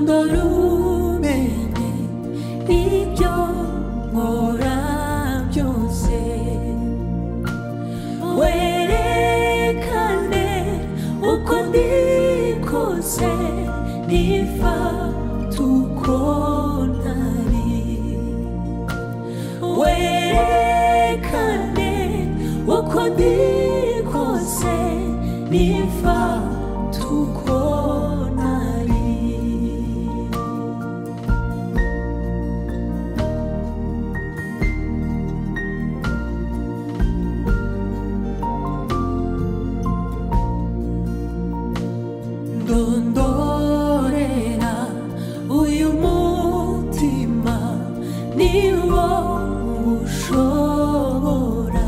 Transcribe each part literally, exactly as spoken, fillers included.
rumenye ibyo nkora byose, werekane uko ndi kose, nifata uko ntari, werekane uko ndi kose, nifata uko ntari. Ndondorera uyu mutima niwo ushobora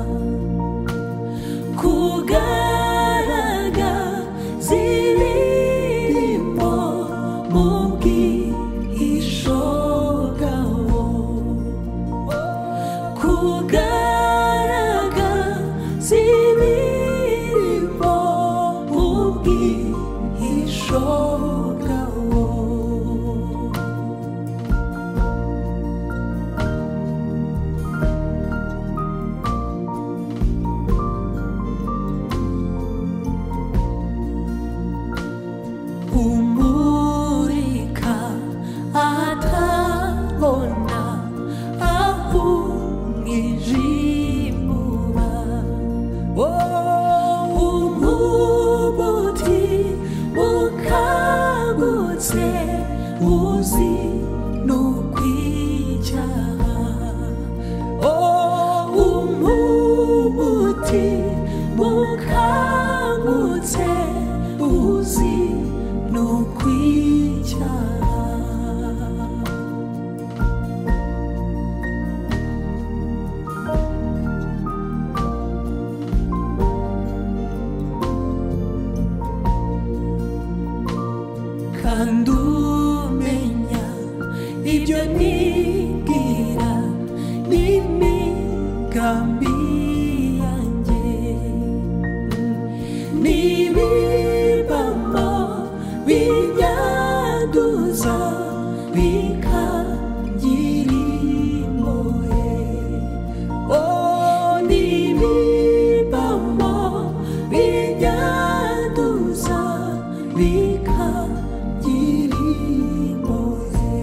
kugaragaza ibirimo mu bwihisho bwawo, kugaragaza ibirimo mu bwihisho bwawo. Umurika atabona aho umwijima uba, umubuti ukangutse uzi n'ukwicyaha, umubuti ukangutse uzi n'ukwicyaha. Kandi umenya ibyo nibwira n'imigambi yanjye, n'ibibamo binyanduza bikangira impuhwe, n'ibibamo binyanduza bikangira impuhwe.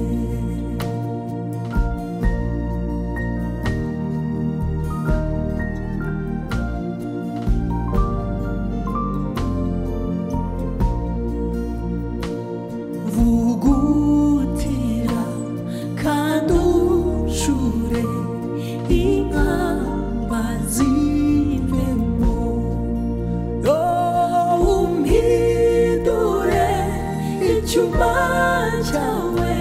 Vugutira kandi unshure inkamba zivemo, umpindure icyuma cyawe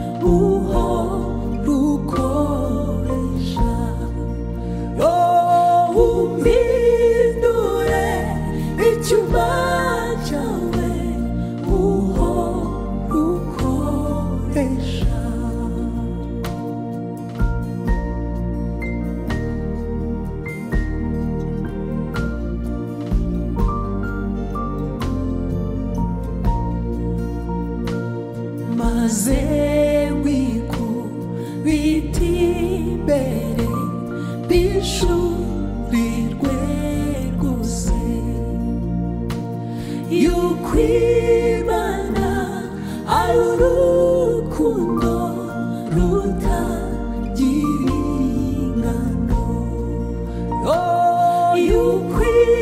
uhora ukoresha, umpindure icyuma cyawe uhora ukoresha. Maze wikubita imbere bishurirwe rwose yuko Imana ari urukundo rutagira ingano, yuko